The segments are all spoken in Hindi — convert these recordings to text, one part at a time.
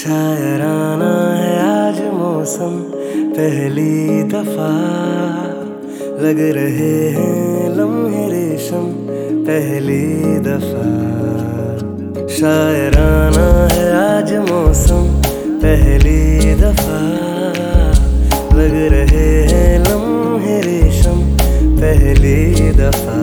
शायराना है आज मौसम, पहली दफा लग रहे हैं लम्हे रेशम, पहली दफा। शायराना है आज मौसम, पहली दफा लग रहे हैं लम्हे रेशम, पहली दफा।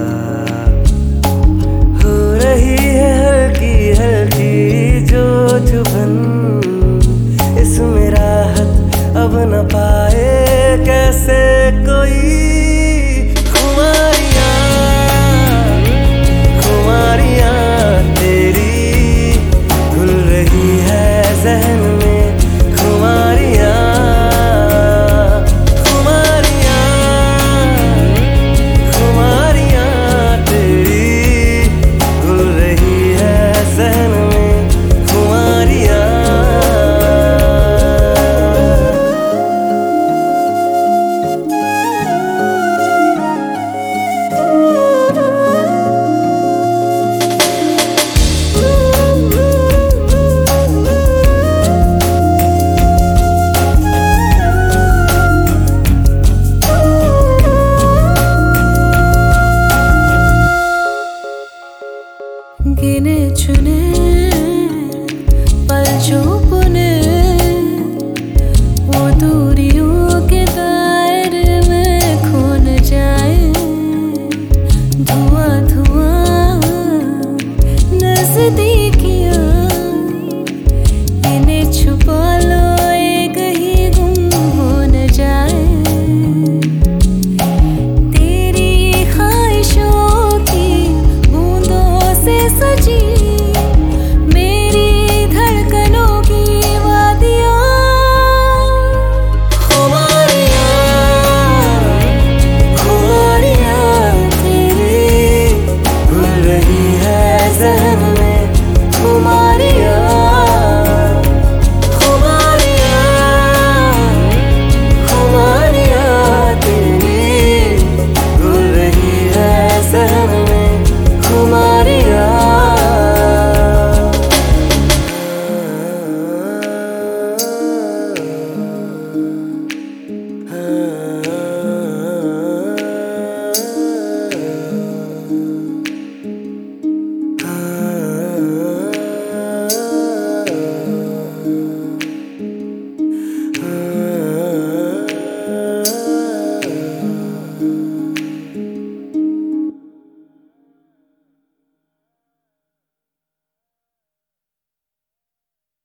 हो रही है हल्की हल्की जो चुभन, इसमें राहत अब न पाए कैसे कोई। खुमारियाँ खुमारियाँ तेरी घुल रही है जहन में, खुमारियाँ खुमारियाँ खुमारियाँ तेरी घुल रही है जहन में, खुमारियाँ। गिने चुने पल जो बुने